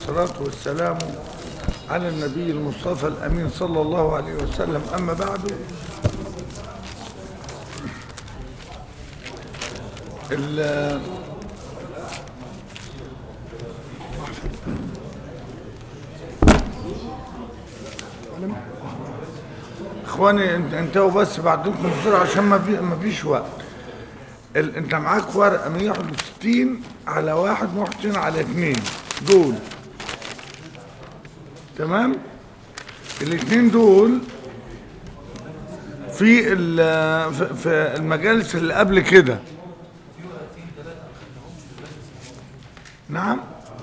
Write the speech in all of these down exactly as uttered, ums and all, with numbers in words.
والصلاة والسلام على النبي المصطفى الأمين صلى الله عليه وسلم. أما بعد، اخواني انتوا بس بعدكم بسرعه عشان ما في ما فيش وقت. ال... انت معاك ورقه مية وواحد وستين على واحد، مية وواحد وستين على اتنين، دول تمام. الاثنين دول في ال... في في المجالس اللي قبل كده. نعم،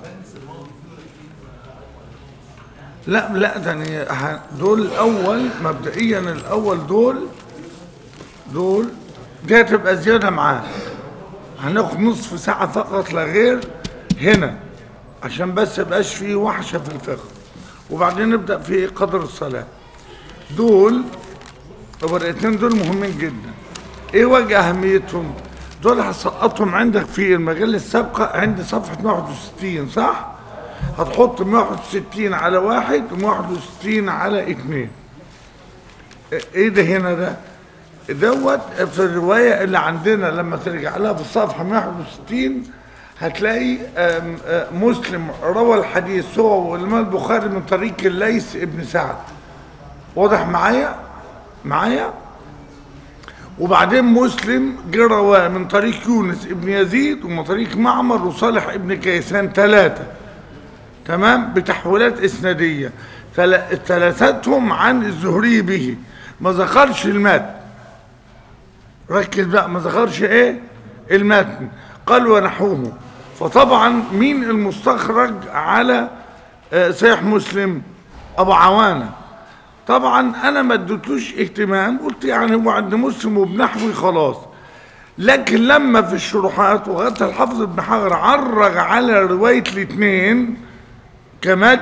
لا لا يعني دول الاول مبدئيا، الاول دول دول دي هتبقى زياده معاه. هناخد نصف ساعه فقط لا غير هنا، عشان بس ميبقاش فيه وحشه في الفقه، وبعدين نبدا في قدر الصلاه. دول الورقتين دول مهمين جدا. ايه وجه اهميتهم؟ دول هسقطهم عندك في المجله السابقه عند صفحه مية وواحد وستين، صح؟ هتحط مية وواحد وستين على واحد و مية وواحد وستين على اتنين. ايه ده هنا؟ ده دوت في الروايه اللي عندنا لما ترجع لها في الصفحه مية وواحد وستين هتلاقي آم آم مسلم روى الحديث هو والامام البخاري من طريق الليث ابن سعد. واضح معايا؟ معايا؟ وبعدين مسلم جه رواه من طريق يونس ابن يزيد ومن طريق معمر وصالح ابن كيسان، ثلاثه تمام، بتحويلات اسناديه، ثلاثتهم عن الزهري به. ما ذكرش المتن، ركز بقى، ما ذكرش ايه المتن، قال ونحوه. فطبعا مين المستخرج على صحيح مسلم؟ ابو عوانه. طبعا انا ما اديتلوش اهتمام، قلت يعني هو عند مسلم وبنحوي خلاص. لكن لما في الشروحات وغيرت الحافظ ابن حجر عرج على روايه الاثنين كمان،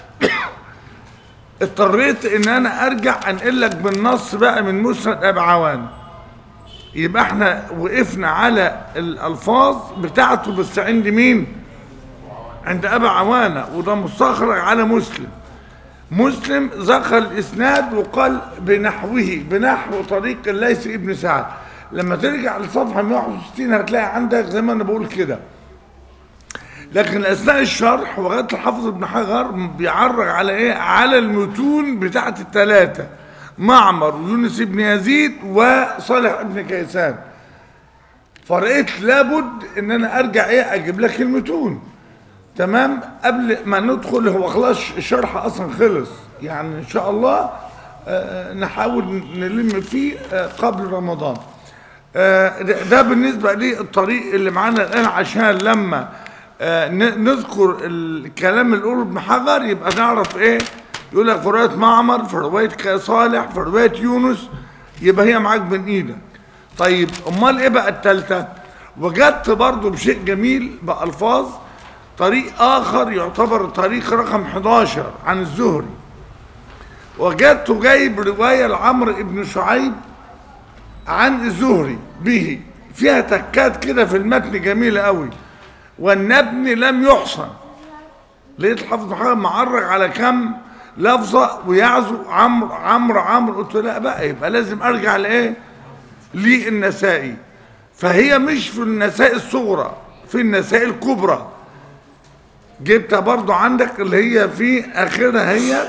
اضطريت ان انا ارجع انقل لك بالنص بقى من مسند ابي عوانه. يبقى احنا وقفنا على الالفاظ بتاعته بس عند مين؟ عند ابي عوانه، وده مستخرج على مسلم. مسلم ذكر الاسناد وقال بنحوه، بنحو طريق الليث ابن سعد. لما ترجع لصفحه مية وواحد وستين هتلاقي عندك زي ما انا بقول كده. لكن اثناء الشرح وغايه الحافظ ابن حجر بيعرج على ايه؟ على المتون بتاعه الثلاثه، معمر ويونس ابن يزيد وصالح ابن كيسان. فرأيت لابد ان انا ارجع ايه؟ اجيب لك المتون تمام قبل ما ندخل. هو خلاص الشرح اصلا خلص، يعني ان شاء الله آه نحاول نلم فيه آه قبل رمضان. آه ده, ده بالنسبه للطريق اللي معانا الان، عشان لما آه نذكر الكلام اللي قوله ابن حجر يبقى نعرف ايه. يقول لك في روايه معمر، في روايه صالح، في روايه يونس، يبقى هي معاك بين ايدك. طيب امال ايه بقى الثالثه؟ وجدت برضو بشيء جميل بالفاظ طريق اخر يعتبر طريق رقم حداشر عن الزهري. وجدته جايب روايه لعمرو ابن شعيب عن الزهري به، فيها تكات كده في المتن جميله قوي. والنبن لم يحصن. لقيت الحافظ محمد معرج على كم لفظه ويعزو عمرو عمرو عمرو. قلت لا بقى، يبقى لازم ارجع لايه؟ للنسائي. فهي مش في النسائي الصغرى، في النسائي الكبرى. جبتها برضو عندك اللي هي في اخرها هي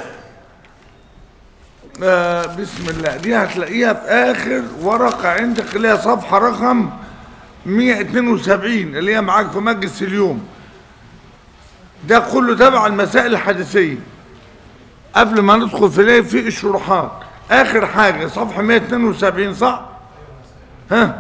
آه بسم الله، دي هتلاقيها في اخر ورقه عندك اللي هي صفحه رقم مية واتنين وسبعين اللي هي معاك في مجلس اليوم. ده كله تبع المسائل الحديثيه. قبل ما ندخل في ليه في الشروحات، اخر حاجه صفحه مية واتنين وسبعين، صح؟ ها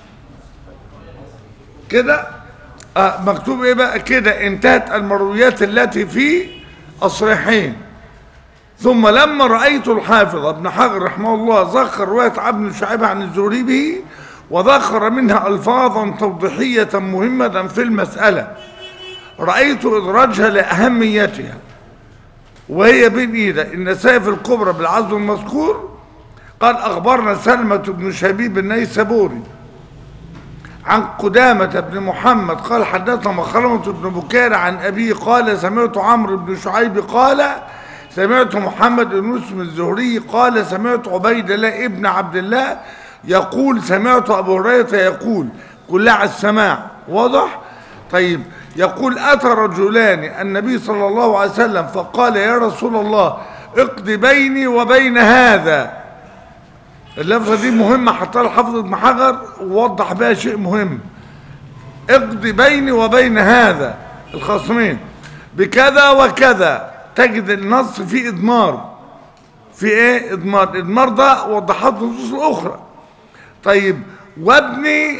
كده آه مكتوب ايه بقى كده؟ انتهت المرويات التي في الصحيحين. ثم لما رايت الحافظ ابن حجر رحمه الله ذكر روايه ابن شعيب عن الزهري به، وذكر منها الفاظا توضيحيه مهمه في المساله، رايت ادراجها لاهميتها، وهي بين ايدك النسائي في الكبرى بالعزو المذكور. قال اخبرنا سلمة بن شبيب النيسابوري عن قدامة بن محمد قال حدثنا مخرمة بن بكير عن أبيه قال سمعت عمرو بن شعيب قال سمعت محمد بن مسلم الزهري قال سمعت عبيد الله ابن عبد الله يقول سمعت أبو هريرة يقول كلها على السماع واضح. طيب يقول أتى رجلان النبي صلى الله عليه وسلم فقال يا رسول الله اقض بيني وبين هذا. اللفظة دي مهمة حتى الحافظ ابن حجر ووضح بها شيء مهم. اقض بيني وبين هذا الخصمين بكذا وكذا. تجد النص فيه إضمار في ايه إضمار. إضمار ده وضحته النصوص الأخرى. طيب وابني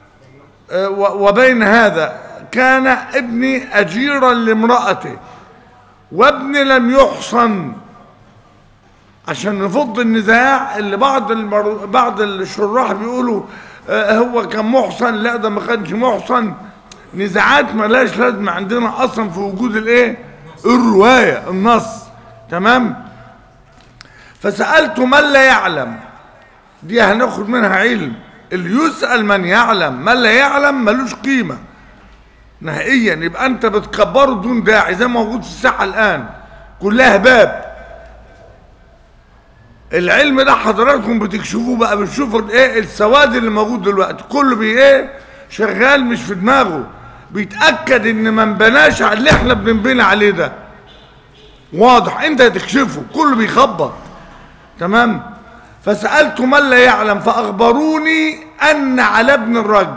وبين هذا كان ابني أجيرا لامرأته وابني لم يحصن عشان نفض النزاع اللي بعض المر... بعض الشراح بيقولوا آه هو كان محصن لا ده ما كانش محصن. نزاعات ملاش لازمه عندنا اصلا في وجود الايه الروايه النص تمام. فسالت من لا يعلم دي هناخد منها علم. اللي يسال من يعلم من لا يعلم ملوش قيمه نهائيا. يبقى انت بتكبره دون داعي زي ما موجود في الساحه الان كلها باب. العلم ده حضراتكم بتكشفوه بقى بتشوفوا الايه السواد اللي موجود دلوقتي كله بي ايه شغال مش في دماغه بيتاكد ان ما انبناش على اللي احنا بنبني عليه ده واضح. انت هتكشفه كله بيخبط تمام. فسالت من لا يعلم فاخبروني ان على ابن الرجل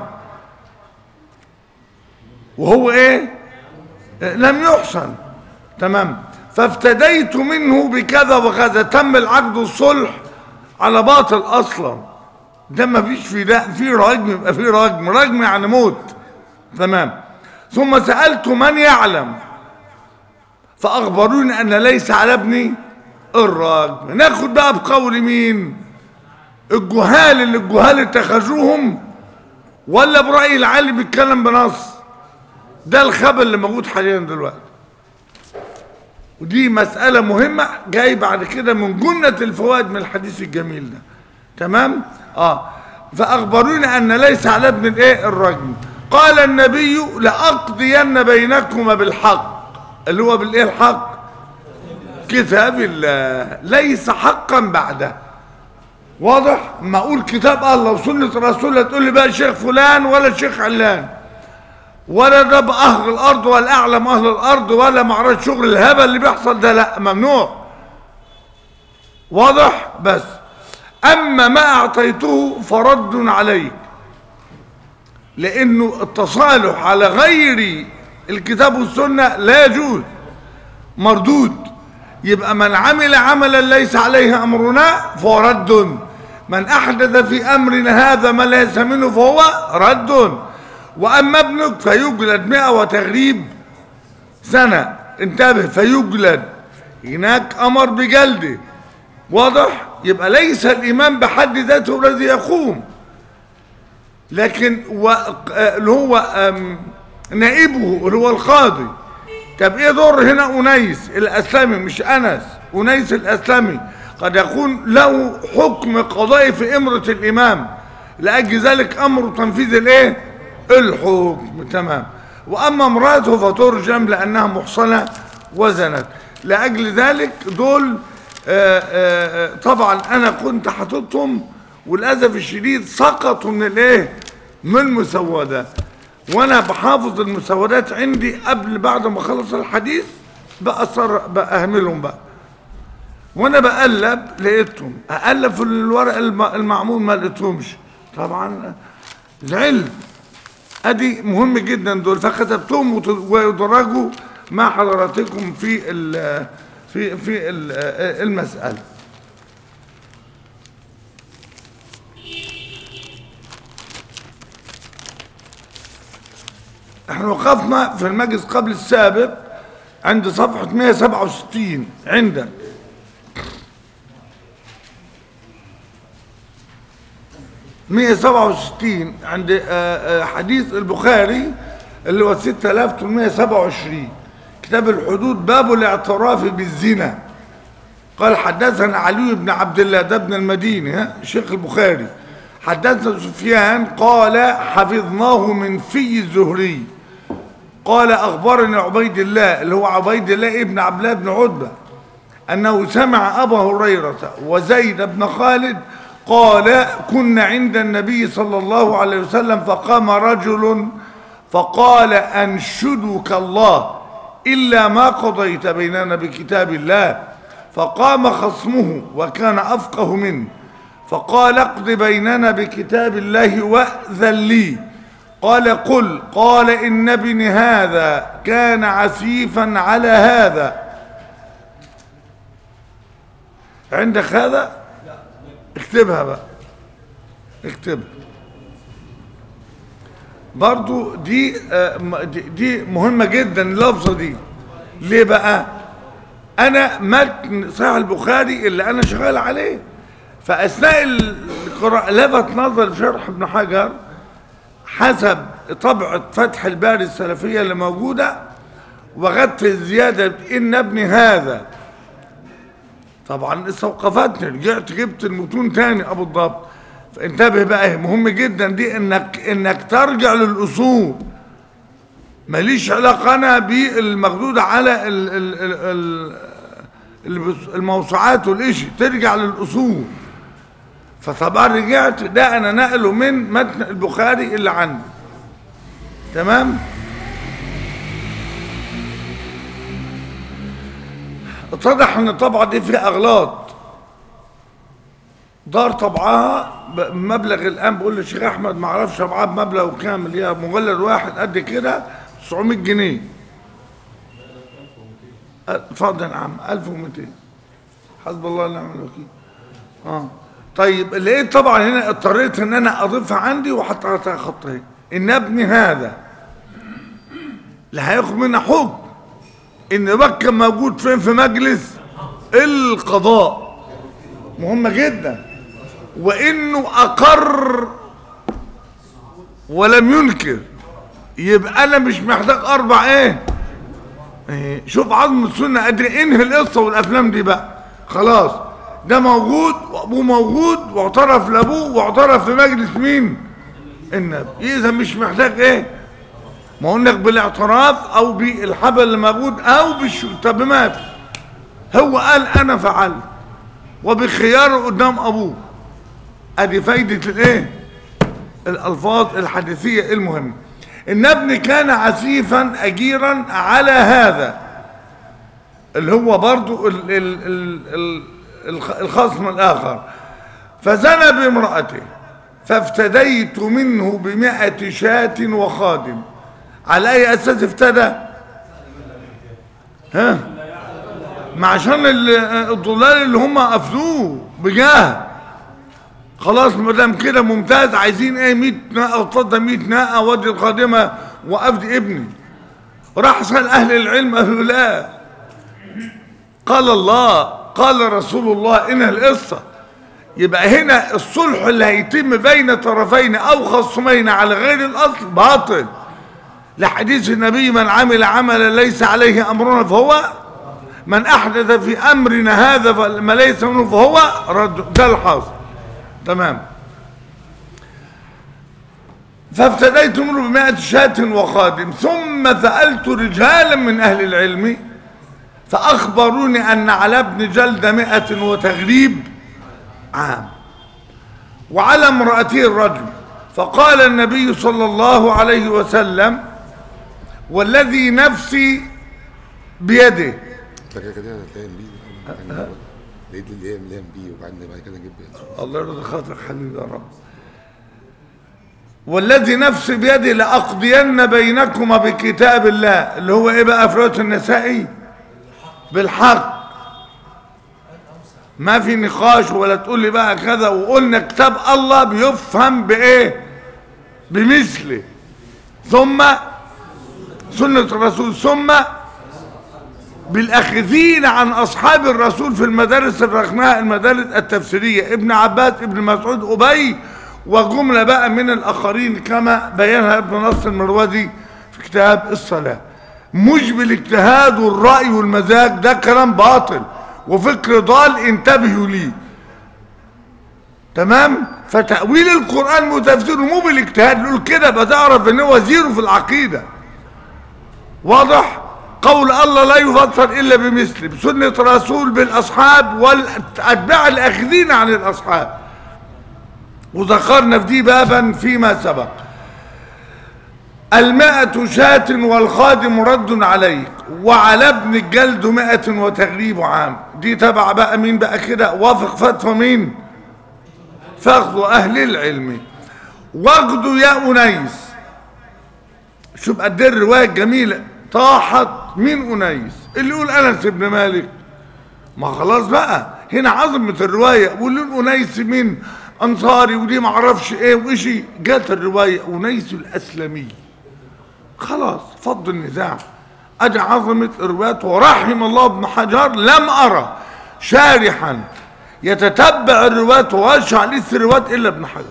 وهو ايه لم يحصن تمام. فافتديت منه بكذا وكذا. تم العقد والصلح على باطل اصلا ده ما فيش في ده في رجم يبقى في رجم رجم يعني موت تمام. ثم سألت من يعلم فاخبروني ان ليس على ابني الرجم. ناخد بقى بقول مين الجهال اللي الجهال اتخذوهم ولا برأي العالم بيتكلم بنص. ده الخبر اللي موجود حاليا دلوقتي ودي مسألة مهمة جاي بعد كده من جملة الفوائد من الحديث الجميل ده تمام. اه فأخبروني أن ليس على ابن الايه الرجم. قال النبي لأقضين بينكما بالحق اللي هو بالايه الحق كتاب الله ليس حقا بعده واضح. ما اقول كتاب الله وسنة رسوله تقول لي بقى شيخ فلان ولا شيخ علان ولا ده بأهل الأرض ولا أعلم أهل الأرض ولا معرفة شغل الهبل اللي بيحصل ده لا ممنوع واضح. بس أما ما أعطيته فرد عليك لأنه التصالح على غير الكتاب والسنة لا يجوز مردود. يبقى من عمل عملا ليس عليه أمرنا فهو رد. من أحدث في أمرنا هذا ما ليس منه فهو رد. وأما ابنك فيجلد مئة وتغريب سنة انتبه فيجلد هناك أمر بجلده واضح. يبقى ليس الإمام بحد ذاته الذي يقوم لكن اللي هو نائبه اللي هو القاضي. طب ايه دور هنا أنيس الأسلمي مش أنس أنيس الأسلمي قد يكون له حكم قضائي في إمرة الإمام لأجل ذلك أمر تنفيذ الايه الحكم تمام. واما امراته فترجم لانها محصنه وزنت. لاجل ذلك دول آآ آآ طبعا انا كنت حاططهم وللاسف الشديد سقطوا من الايه من المسودات وانا بحافظ المسودات عندي قبل بعد ما اخلص الحديث بقى صار بقى اهملهم بقى وانا بقلب لقيتهم اقلب في الورق المعمول ما لقيتهمش طبعا زعلت. ادي مهم جدا دول فكتبتهم ويدرجوا مع حضراتكم في ال في في ال المسألة. احنا وقفنا في المجلس قبل السابق عند صفحة مئة وسبعة وستين عندك مئة وسبعة وستين عند حديث البخاري اللي هو ستة آلاف وثمانمئة وسبعة وعشرين كتاب الحدود باب الاعتراف بالزنا. قال حدثنا علي بن عبد الله ده ابن المديني ها شيخ البخاري حدثنا سفيان قال حفظناه من في الزهري قال أخبرني عبيد الله اللي هو عبيد الله ابن عبد الله بن عتبة أنه سمع أبا هريرة وزيد بن خالد قال كنا عند النبي صلى الله عليه وسلم فقام رجل فقال أنشدك الله إلا ما قضيت بيننا بكتاب الله. فقام خصمه وكان أفقه منه فقال اقض بيننا بكتاب الله وأذن لي. قال قل. قال إن ابن هذا كان عسيفا على هذا. عندك هذا؟ اكتبها بقى، اكتبها برضو دي. دي مهمة جدا اللفظة دي. ليه بقى؟ انا متن صحيح البخاري اللي انا شغال عليه، فاثناء القراءة لفت نظر في شرح ابن حجر حسب طبعة فتح الباري السلفية اللي موجودة وغدت الزيادة ان ابن هذا. طبعا استوقفتني، رجعت جبت المتون تاني ابو الضبط. فانتبه بقى، مهم جدا دي انك انك ترجع للاصول. ماليش علاقه انا بالمردود على ال ال ال الموسوعات والاشي، ترجع للاصول. فطبعا رجعت ده انا نقله من متن البخاري اللي عندي. تمام. اتضح ان الطبعه دي فيها اغلاط. دار طبعها بمبلغ الان بقول للشيخ احمد ما اعرفش طبعها بمبلغ كامل، هي مجلد واحد قد كده تسعمية جنيه. اتفضل يا عم. ألف ومئتين. حسب الله ونعم الوكيل. اه طيب لقيت طبعا هنا اضطريت ان انا اضيفها عندي وحطيتها خطين. ان ابني هذا لا هياخد منها حكم ان بكر موجود فين؟ في مجلس القضاء. مهمة جدا. وانه اقر ولم ينكر، يبقى انا مش محتاج اربع ايه, إيه؟ شوف عظم السنة ادري انهي القصة والافلام دي بقى. خلاص ده موجود وابوه موجود واعترف لابوه واعترف في مجلس مين؟ النبي. اذا مش محتاج ايه؟ ما قلناك بالاعتراف او بالحبل اللي موجود او بالشو. طب ما في، هو قال انا فعلت وبخياره قدام ابوه. ادي فايدة الايه؟ الالفاظ الحديثية المهمة. ان ابني كان عسيفا اجيرا على هذا اللي هو برضو ال ال ال ال الخصم الاخر. فزنى بامرأته فافتديت منه بمائة شاة وخادم. على اي اساس افتدى؟ ها؟ ما عشان الضلال اللي هم افدوه بجاه. خلاص ما دام كده ممتاز، عايزين ايه؟ مية ناقه. اتفضل مية ناقه وادي القادمه وافدي ابني. راح سال اهل العلم قالوا لا، قال الله قال رسول الله انها القصه. يبقى هنا الصلح اللي هيتم بين طرفين او خصمين على غير الاصل باطل. لحديث النبي من عمل عملا ليس عليه امرنا فهو من احدث في امرنا هذا ما ليس منه فهو رد. ده الحاصل. تمام. فافتديت منه بمائة شاة وخادم. ثم سألت رجالا من اهل العلم فاخبروني ان على ابن جلد مائة وتغريب عام وعلى امرأته الرجم. فقال النبي صلى الله عليه وسلم والذي نفسي بيده. كده كده هتلاقي بيه لقيت الايه مليان بيه وبعدين بعد كده نجيب الله يرضى خاطرك حبيبي يا رب. والذي نفسي بيده لأقضين بينكما بكتاب الله اللي هو ايه بقى؟ في رواية النسائي بالحق. ما في نقاش ولا تقول لي بقى كذا. وقلنا كتاب الله بيفهم بايه؟ بمثله. ثم سنة الرسول. ثم بالاخذين عن اصحاب الرسول في المدارس الرخماء المدارس التفسيرية، ابن عباس ابن مسعود ابي وجملة بقى من الاخرين كما بينها ابن نصر المروزي في كتاب الصلاة. مش بالاجتهاد والرأي والمزاج، ده كلام باطل وفكر ضال انتبهوا ليه. تمام. فتأويل القرآن وتفسيره مو بالاجتهاد نقول كده بتعرف ان هو زيرو في العقيدة. واضح؟ قول الله لا يفسر الا بمثله، بسنة رسول، بالاصحاب والاتباع الاخذين عن الاصحاب، وذكرنا في دي بابا فيما سبق. المائة شاة والخادم رد عليك، وعلى ابن الجلد مائة وتغريب عام. دي تبع بقى مين بقى كده؟ وافق فتوى مين؟ فخذ اهل العلم. واجدوا يا انيس، شوف قد ايه الروايه الجميله. طاحت مين انيس؟ اللي يقول انس بن مالك، ما خلاص بقى هنا عظمه الروايه. واللي يقول انيس مين؟ انصاري، ودي ما اعرفش ايه وإشي. جت الروايه انيس الاسلمي، خلاص فض النزاع. ادي عظمه الروايات. ورحم الله ابن حجر، لم ارى شارحا يتتبع الروايات ويشرح لسه الروايات الا ابن حجر.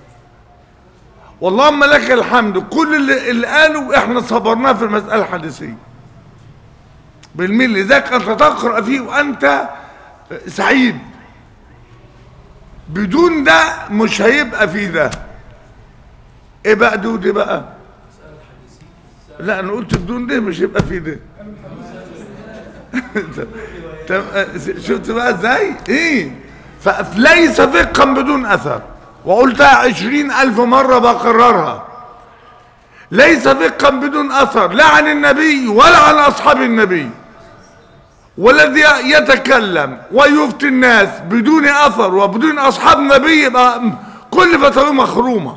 واللهم لك الحمد، كل اللي, اللي قالوا احنا صبرناه في المساله الحديثيه بالملي. ذاك انت تقرا فيه وانت سعيد. بدون ده مش هيبقى فيه ده. ايه بقى دودي بقى؟ لا انا قلت بدون ده مش هيبقى فيه ده. شفت بقى ازاي؟ ايه؟ فليس فقها بدون اثر، وقلتها عشرين الف مرة بكررها. ليس فقها بدون اثر، لا عن النبي ولا عن اصحاب النبي. والذي يتكلم ويفتي الناس بدون اثر وبدون اصحاب النبي يبقى كل فتاويه مخرومه،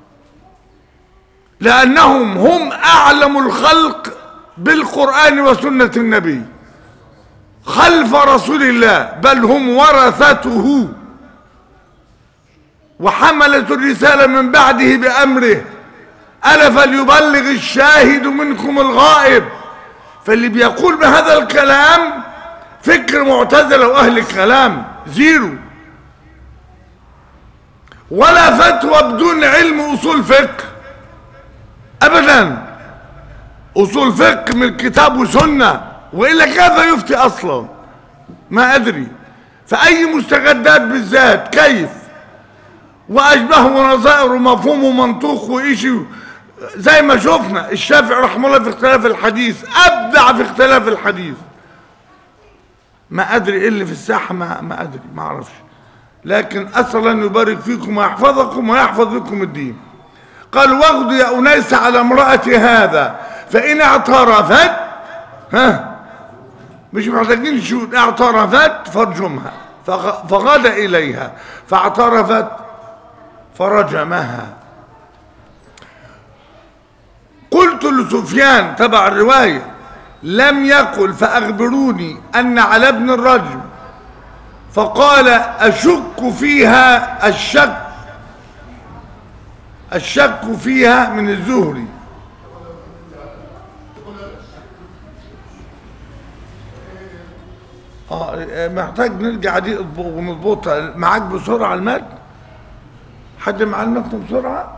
لانهم هم اعلم الخلق بالقران وسنه النبي خلف رسول الله، بل هم ورثته وحملة الرسالة من بعده بأمره. ألا فليبلغ الشاهد منكم الغائب. فاللي بيقول بهذا الكلام فكر معتزلة وأهل الكلام زيرو. ولا فتوى بدون علم أصول فقه أبدا. أصول فقه من الكتاب وسنة، وإلا كيف يفتي أصلا؟ ما أدري. فأي مستجدات بالذات كيف وأشبه ونظائر ومفهوم ومنطوق وإشي، زي ما شفنا الشافعي رحمه الله في اختلاف الحديث، أبدع في اختلاف الحديث. ما أدري إيه اللي في الساحة، ما, ما أدري، ما أعرفش. لكن أسأل أن يبارك فيكم ويحفظكم ويحفظ لكم الدين. قال واغدوا يا أنيس على امرأة هذا فإن اعترفت، ها مش محتاجين شهود، اعترفت فارجمها. فغدا إليها فاعترفت فرجمها. قلت لسفيان تبع الرواية لم يقل فأخبروني أن على ابن الرجم، فقال أشك فيها الشك الشك فيها من الزهري. اه محتاج نرجع دي ونضبطها معاك بسرعة. المتن حد معاه المتن بسرعة؟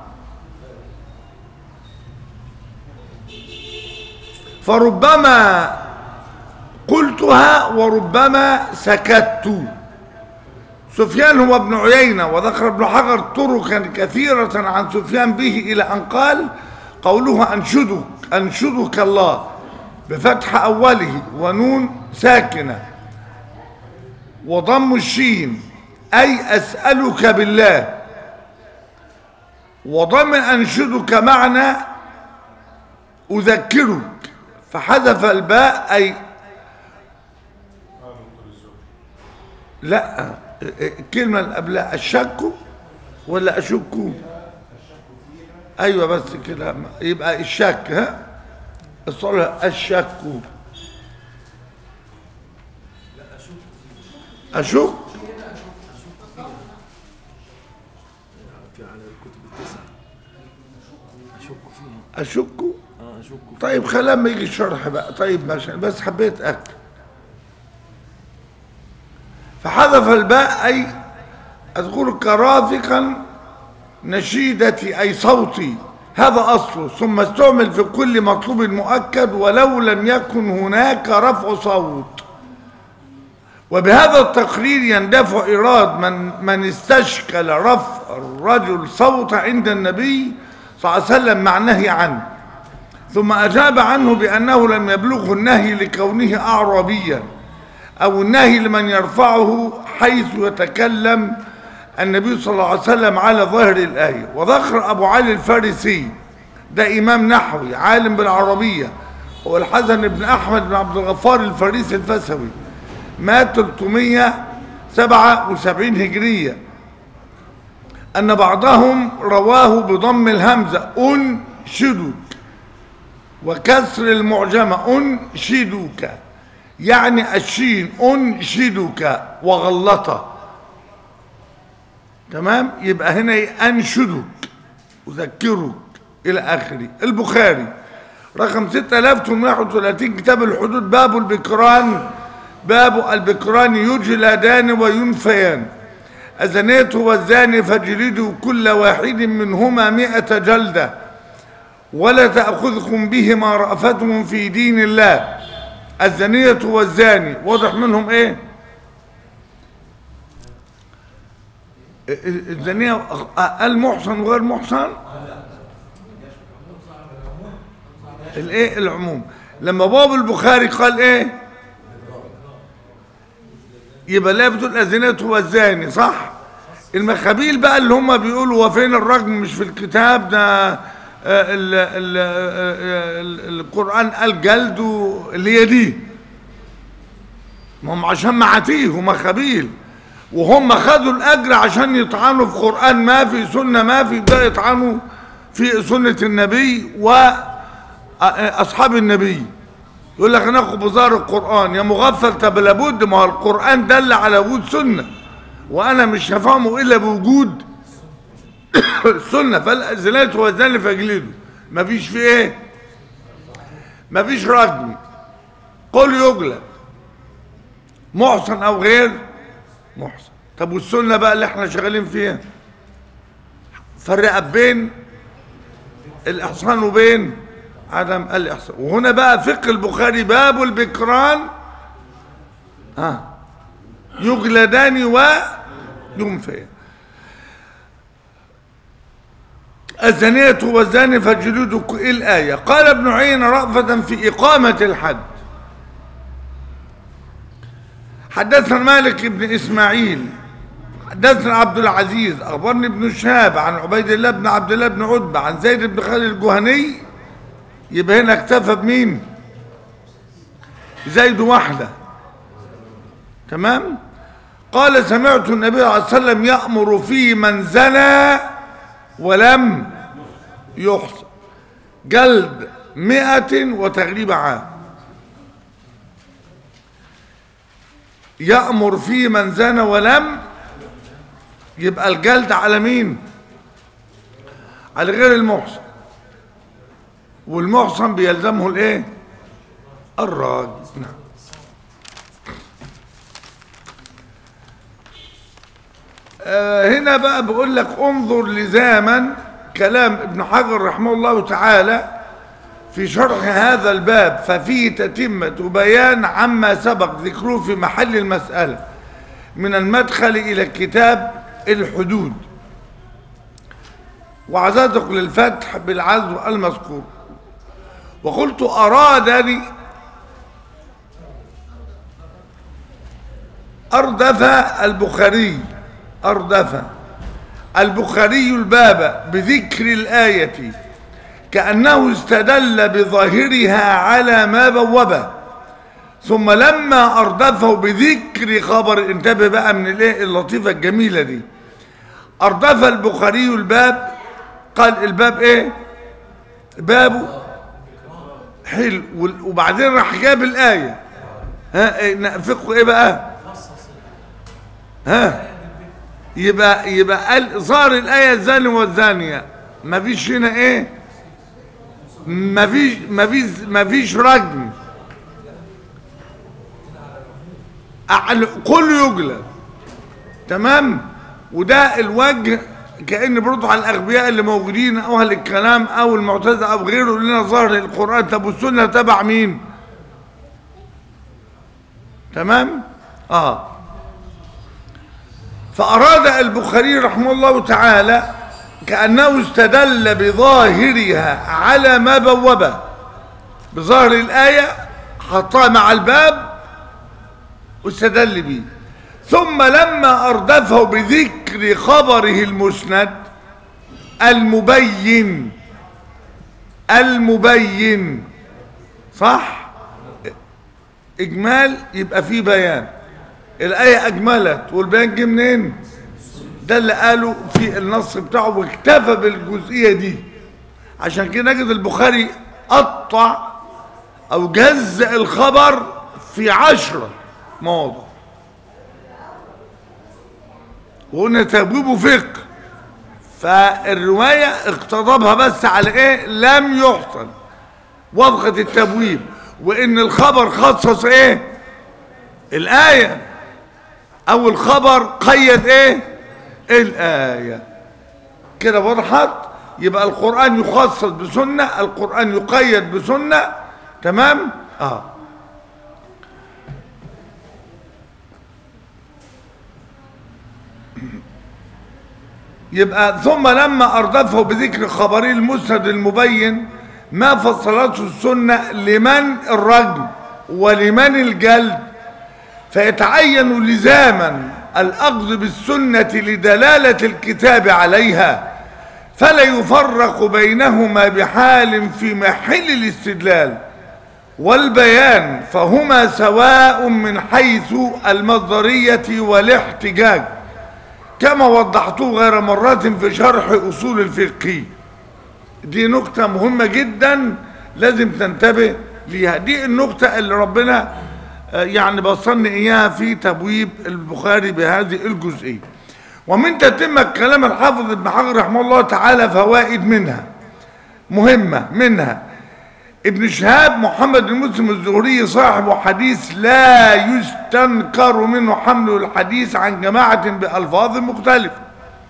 فربما قلتها وربما سكت. سفيان هو ابن عيينة، وذكر ابن حجر طرقا كثيرة عن سفيان به إلى أن قال قوله أنشدك أنشدك الله بفتح أوله ونون ساكنة وضم الشين أي أسألك بالله، وضم أنشدك معنى أذكرك، فحذف الباء أي لا الكلمة اللي قبلها الشك ولا أشك؟ أيوة بس كده يبقى الشك. ها الصلاة الشك أشك أشك طيب خلال ما يجي الشرح بقى. طيب ماشي، بس حبيت أكل. فحذف الباء أي أذكرك رافقا نشيدتي أي صوتي، هذا أصله، ثم استعمل في كل مطلوب مؤكد ولو لم يكن هناك رفع صوت. وبهذا التقرير يندفع إيراد من من استشكل رفع الرجل صوت عند النبي صلى الله عليه وسلم مع النهي عنه، ثم أجاب عنه بأنه لم يبلغه النهي لكونه أعرابيا أو النهي لمن يرفعه حيث يتكلم النبي صلى الله عليه وسلم على ظاهر الآية. وذكر أبو علي الفارسي، ده إمام نحوي عالم بالعربية، هو الحسن بن أحمد بن عبد الغفار الفارسي الفسوي، مات ثلاثمائة وسبعة وسبعين هجرية، أن بعضهم رواه بضم الهمزة أنشدوك وكسر المعجمة أنشدوك، يعني الشين أنشدوك وغلطة. تمام؟ يبقى هنا أنشدوك أذكرك إلى آخره. البخاري رقم ستة آلاف وثمانمائة وواحد وثلاثين، كتاب الحدود، باب البكران. باب البكران يجلدان وينفيان، الزانية والزاني فاجلدوا كل واحد منهما مئة جلدة ولا تأخذكم بهما رأفتهم في دين الله. الزانية والزاني واضح منهم ايه؟ الزانية المحصن وغير محصن، الايه؟ العموم. لما باب البخاري قال ايه؟ يبقى لا بتقول الزانية والزاني، صح؟ المخابيل بقى اللي هم بيقولوا وفين الرجم مش في الكتاب ده، ال ال ال القرآن قال جلد، اللي هي دي، ما هم عشان معاتيه ومخابيل، وهم خدوا الأجر عشان يطعنوا في قرآن ما في، سنة ما في، ده يطعنوا في سنة النبي وأصحاب النبي. يقول لك هناخد بظاهر القرآن يا مغفل. طب لابد، ما هو القرآن دل على وجود سنة، وأنا مش هفهمه إلا بوجود سنة. فالزانية والزاني فاجلدوا، مفيش فيه إيه؟ مفيش رجم، قل يجلد محصن أو غير محصن. طب والسنة بقى اللي احنا شغالين فيها، فرق بين الإحصان وبين عدم الإحصان. وهنا بقى فقه البخاري، باب البكران ها يجلدان وينفيان، الزانية والزاني فاجلدوا الآية. قال ابن عيينة رأفة في إقامة الحد. حدثنا مالك بن إسماعيل حدثنا عبد العزيز أخبرني ابن شهاب عن عبيد الله بن عبد الله بن عتبة عن زيد بن خالد الجهني. يبقى هنا اكتفى بمين؟ زيد وحده. تمام؟ قال سمعت النبي صلى الله عليه وسلم يأمر في من زنى ولم يحصن جلد مئة وتغريب عام. يأمر في من زنى ولم، يبقى الجلد على مين؟ على غير المحصن، والمحصن بيلزمه الايه؟ الراجل. نعم. آه هنا بقى بقول لك انظر لزاما كلام ابن حجر رحمه الله تعالى في شرح هذا الباب، ففيه تتمة بيان عما سبق ذكره في محل المسألة من المدخل إلى كتاب الحدود، وعزتك للفتح بالعزو المذكور. وقلت أرادني أردف البخاري أردف البخاري الباب بذكر الآية كأنه استدل بظاهرها على ما بوبه، ثم لما أردفه بذكر خبر، انتبه بقى من الايه اللطيفة الجميلة دي، أردف البخاري الباب، قال الباب ايه؟ بابه حلو، وبعدين راح جاب الآية. ها نفقه ايه بقى؟ ها يبقى يبقى قال ظهر الآية الزاني والزانية، مفيش هنا ايه؟ مفيش مفيش مفيش رجم، كله يجلد. تمام؟ وده الوجه كأن برضه على الأغبياء اللي موجودين أو أهل الكلام أو المعتزلة أو غيره يقول لنا ظاهر القرآن. طب والسنة تبع مين؟ تمام؟ اه فأراد البخاري رحمه الله تعالى كأنه استدل بظاهرها على ما بوبه، بظاهر الآية حطها مع الباب واستدل به، ثم لما أردفه بذكر خبره المسند المبين المبين صح، إجمال يبقى فيه بيان، الآية أجملت والبيان جه منين؟ ده اللي قاله في النص بتاعه، واكتفى بالجزئية دي. عشان كده نجد البخاري قطع أو جزء الخبر في عشرة مواضع، وقلنا تبويبه فقه، فالرواية اقتضبها بس على ايه؟ لم يحصل وضغة التبويب، وان الخبر خصص ايه؟ الآية، او الخبر قيد ايه؟ الآية. كده وضحت؟ يبقى القرآن يخصص بسنة، القرآن يقيد بسنة، تمام؟ اه يبقى ثم لما أردفه بذكر خبري المسند المبين ما فصلته السنة لمن الرجم ولمن الجلد، فيتعين لزاما الأخذ بالسنة لدلالة الكتاب عليها، فلا يفرق بينهما بحال في محل الاستدلال والبيان، فهما سواء من حيث المصدرية والاحتجاج، كما وضحته غير مرات في شرح أصول الفقه. دي نقطة مهمة جدا لازم تنتبه ليها، دي النقطة اللي ربنا يعني بصلني إياها في تبويب البخاري بهذه الجزئية. ومن تتمة كلام الحافظ ابن حجر رحمه الله تعالى فوائد منها مهمة، منها ابن شهاب محمد بن مسلم الزهري صاحب حديث لا يستنكر منه حمل الحديث عن جماعة بألفاظ مختلفة،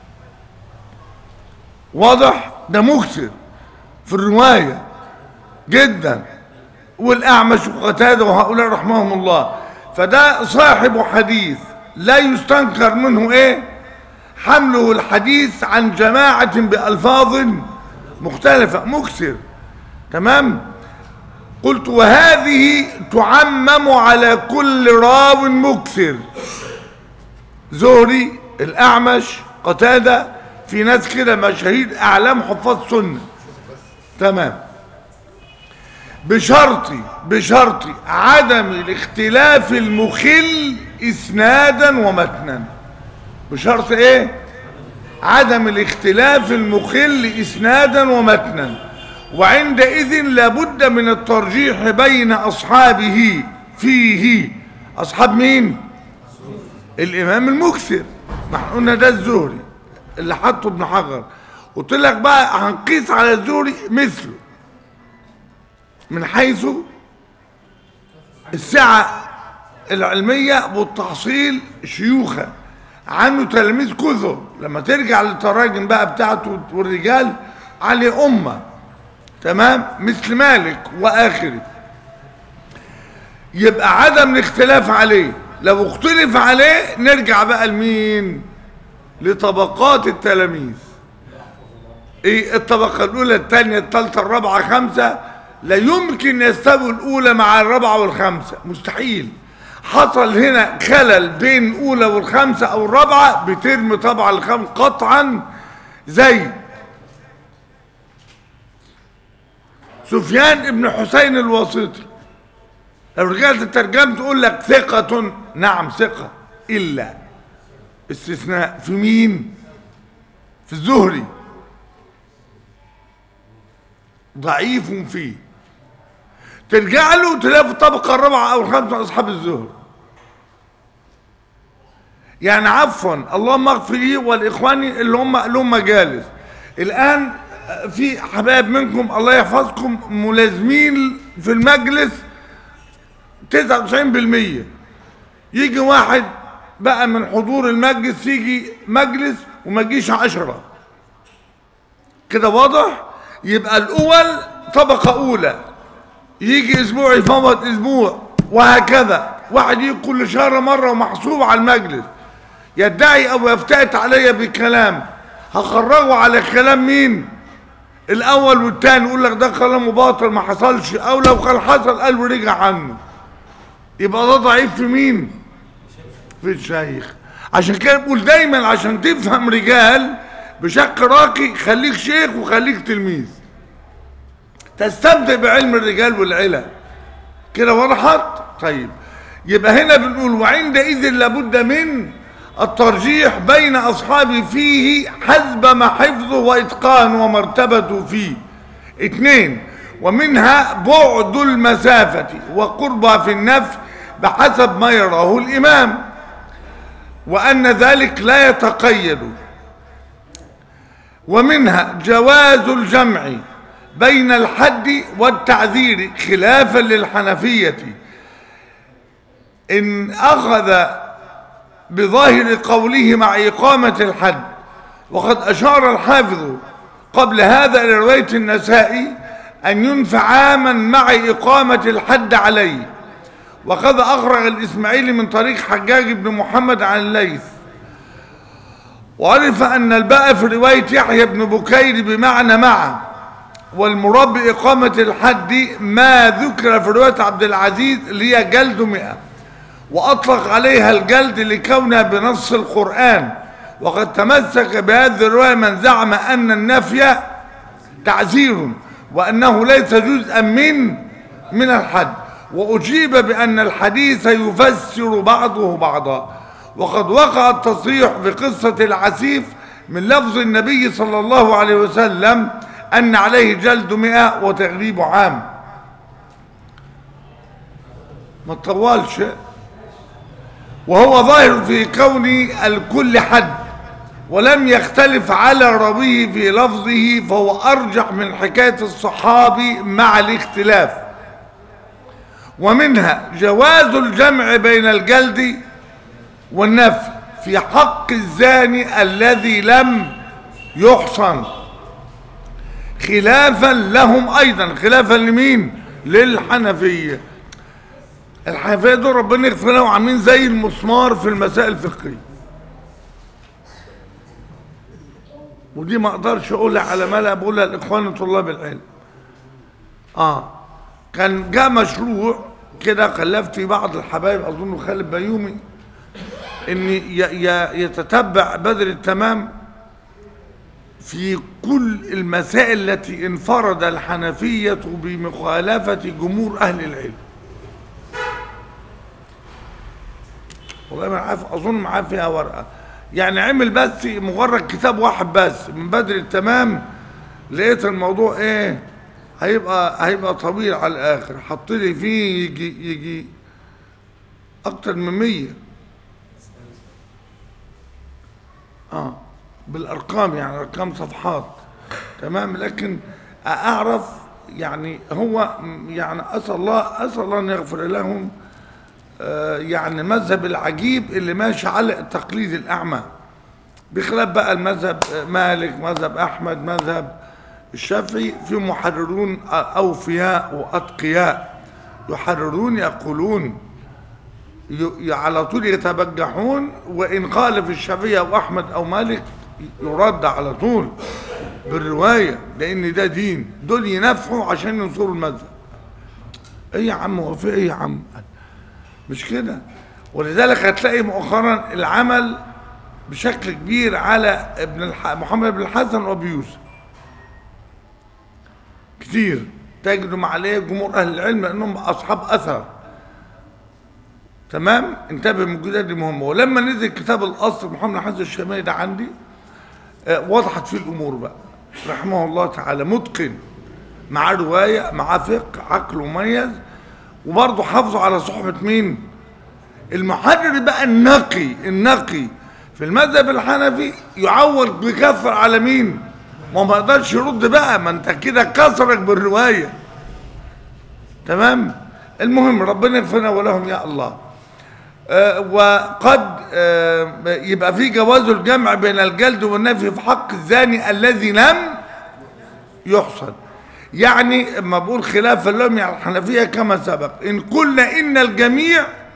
واضح؟ ده مكثر في الرواية جدا، والأعمش وقتادة وهؤلاء رحمهم الله، فده صاحب حديث لا يستنكر منه ايه؟ حمله الحديث عن جماعة بألفاظ مختلفة، مكثر، تمام؟ قلت وهذه تعمم على كل راو مكثر، زهري، الأعمش، قتادة، في ناس كده مشاهير أعلام حفاظ سنة، تمام، بشرط بشرط عدم الاختلاف المخل إسنادا ومتنا. بشرط ايه؟ عدم الاختلاف المخل إسنادا ومتنا، وعندئذ لابد من الترجيح بين أصحابه فيه. أصحاب مين؟ الإمام المكثر، ما احنا قلنا ده الزهري اللي حطه ابن حجر، قلت لك بقى هنقيس على الزهري مثله من حيث السعة العلمية والتحصيل شيوخا، عنه تلاميذ كثر، لما ترجع للتراجم بقى بتاعته والرجال عليه أمة، تمام، مثل مالك وآخره. يبقى عدم الاختلاف عليه، لو اختلف عليه نرجع بقى لمين؟ لطبقات التلاميذ. ايه الطبقة الأولى الثانية الثالثة الرابعة خمسة، لا يمكن يستوي الأولى مع الرابعة والخمسة، مستحيل. حصل هنا خلل بين الأولى والخمسة أو الرابعة بترمي طبعا الخمس قطعا، زي سفيان ابن حسين الواسطي، لو رجعت الترجمة تقول لك ثقة، نعم ثقة، إلا استثناء في مين؟ في الزهري، ضعيف فيه، ترجع له تلاقي في الطبقة الرابعة أو الخامسة أصحاب الزهري. يعني عفوا اللهم اغفر لي والإخواني اللي هم لهم مجالس الآن، في حبايب منكم الله يحفظكم ملازمين في المجلس تسعة وتسعين بالمية، يجي واحد بقى من حضور المجلس يجي مجلس وما يجيش عشرة، كده واضح؟ يبقى الأول طبقة أولى، يجي أسبوع يفوت أسبوع، وهكذا واحد يجي كل شهر مرة ومحسوب على المجلس يدعي او يفتئت علي بكلام، هخرجه على كلام مين؟ الاول والتاني، يقول لك ده كلامه باطل ما حصلش، او لو كان حصل قال ورجع عنه، يبقى ده ضعيف في مين؟ في الشيخ. عشان كده بقول دايما عشان تفهم رجال بشكل راقي خليك شيخ وخليك تلميذ، تستمتع بعلم الرجال والعلة. كده وضحت؟ طيب يبقى هنا بنقول وعندئذ لابد من الترجيح بين أصحابه فيه حسب ما حفظه وإتقانه ومرتبته فيه. اثنين، ومنها بعد المسافة وقربها في النفي بحسب ما يراه الإمام، وأن ذلك لا يتقيد. ومنها جواز الجمع بين الحد والتعذير خلافا للحنفية إن أخذ بظاهر قوله مع إقامة الحد. وقد أشار الحافظ قبل هذا إلى رواية النسائي أن ينفع عاما مع إقامة الحد عليه. وقد أخرج الإسماعيلي من طريق حجاج بن محمد عن الليث. وعرف أن الباء في رواية يحيى بن بكير بمعنى مع، والمراد بإقامة الحد ما ذكر في رواية عبد العزيز اللي هي جلد مئة، وأطلق عليها الجلد لكونها بنص القرآن. وقد تمسك بهذه الرواية من زعم أن النفي تعزير وأنه ليس جزءا من من الحد، وأجيب بأن الحديث يفسر بعضه بعضا. وقد وقع التصريح في قصة العسيف من لفظ النبي صلى الله عليه وسلم أن عليه جلد مئة وتغريب عام. ما تطولش. وهو ظاهر في كون الكل حد، ولم يختلف على راويه في لفظه، فهو أرجح من حكاية الصحابي مع الاختلاف. ومنها جواز الجمع بين الجلد والنفي في حق الزاني الذي لم يحصن، خلافا لهم أيضا، خلافا لمين؟ للحنفية. الحنفية دول ربنا يغفر لهم عاملين زي المسمار في المسائل الفقهية، ودي ما اقدرش اقولها على ملأ، بقولها لاخواني طلاب العلم. اه كان جاء مشروع كده، كلفت في بعض الحبايب اظن خالد بيومي ان يتتبع بدر التمام في كل المسائل التي انفرد الحنفية بمخالفة جمهور اهل العلم. والله ما عارف، اظن معاه فيها ورقه، يعني عمل بس مجرد كتاب واحد بس من بدر التمام. لقيت الموضوع ايه هيبقى هيبقى طويل على الاخر، حط لي فيه يجي يجي اكتر من مية اه بالارقام، يعني ارقام صفحات تمام. لكن اعرف يعني هو يعني اسال الله اسال الله ان يغفر لهم. يعني المذهب العجيب اللي ماشي على التقليد الأعمى، بخلاف بقى المذهب مالك، مذهب أحمد، مذهب الشافعي، في محررون أوفياء وأتقياء يحررون يقولون على طول يتبجحون، وإن قال في الشافعي أو أحمد أو مالك يرد على طول بالرواية، لأن ده دين، دول ينفعوا عشان ينصروا المذهب. إيه يا عم هو في إيه يا عم؟ مش كده. ولذلك هتلاقي مؤخرا العمل بشكل كبير على ابن الح... محمد بن الحسن وابي يوسف كتير، تجدوا عليه جمهور اهل العلم لانهم اصحاب اثر. تمام. انتبه من الجزئيه دي مهمه. ولما نزل كتاب الاصل محمد بن الحسن الشاملي ده عندي آه وضحت فيه الامور بقى رحمه الله تعالى، متقن، مع روايه، مع فقه، عقل مميز، وبرضه حافظوا على صحبة مين؟ المحرر بقى النقي النقي في المذهب الحنفي يعول بكفر على مين؟ ما ما يقدرش يرد بقى، ما انت كده كسرك بالرواية. تمام؟ المهم ربنا يغفرنا ولهم يا الله. آه وقد آه يبقى في جواز الجمع بين الجلد والنفي في حق الزاني الذي لم يحصن. يعني اما بقول خلافا لهم على الحنفيه كما سبق، ان قلنا ان الجميع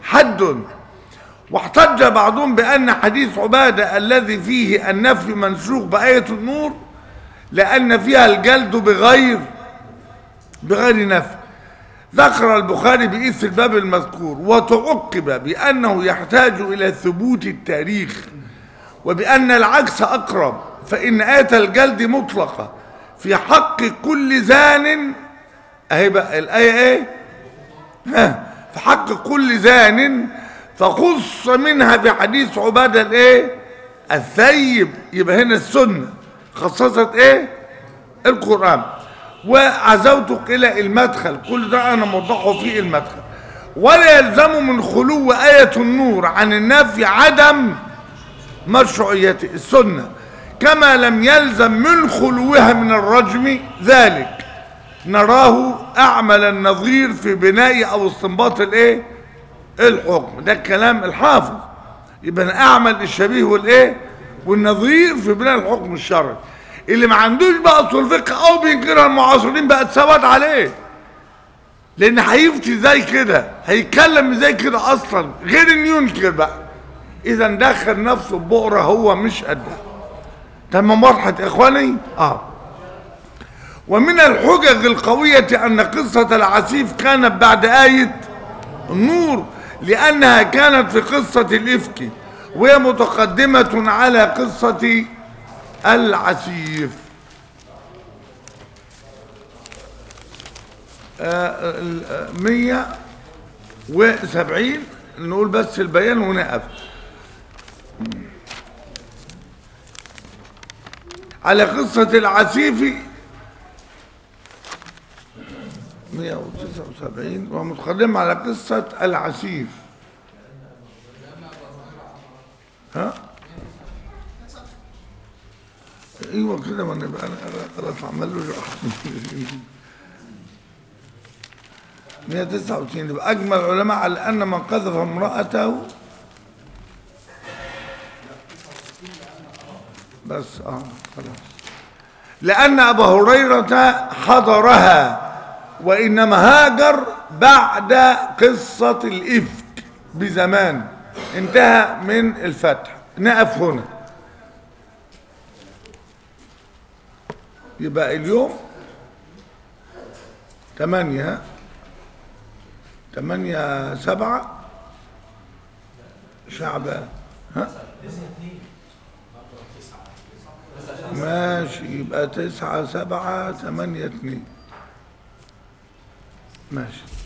حد. واحتج بعضهم بأن حديث عبادة الذي فيه النفي منسوخ بآية النور لأن فيها الجلد بغير بغير نفي. ذكر البخاري بإثر الباب المذكور، وتعقب بأنه يحتاج إلى ثبوت التاريخ، وبأن العكس أقرب، فإن آية الجلد مطلقة في حق كل زان. أهي بقى الآية إيه؟ ها، في حق كل زان، فخص منها في حديث عبادة الإيه؟ الثيب. يبقى هنا السنة خصصت إيه؟ القرآن. وعزوتك إلى المدخل، كل ده أنا موضحه في المدخل. ولا يلزم من خلو آية النور عن النفي عدم مشروعية السنة، كما لم يلزم من خلوها من الرجم ذلك. نراه أعمل النظير في بناء أو استنباط الإيه؟ الحكم. ده الكلام الحافظ. يبقى أعمل الشبيه والإيه؟ والنظير في بناء الحكم الشرعي. اللي ما عندوش بقى اصول فقه او بينكرها المعاصرين بقى اتثبت عليه، لان هيفتي زي كده، هيتكلم زي كده اصلا، غير ان ينكر بقى. اذا دخل نفسه ببؤره هو مش قدها. تمام واضحه يا اخواني؟ اه. ومن الحجج القويه ان قصه العسيف كانت بعد ايه النور، لانها كانت في قصه الافك، وهي متقدمه على قصه العسيف. مية وسبعين نقول بس البيان ونقف. على قصة العسيف مية وتسعة وسبعين ومتقدمة على قصة العسيف. ها ايوه كده، ما نبقى انا خلاص عمل له مية وتسعة وتسعين. يبقى اجمل العلماء على ان من قذف امراته بس اه خلاص، لان ابا هريره حضرها، وانما هاجر بعد قصه الافك بزمان، انتهى من الفتح. نقف هنا. يبقى اليوم تمانية تمانية سبعة شعبان. ها ماشي، يبقى تسعة سبعة تمانية اتنين. ماشي.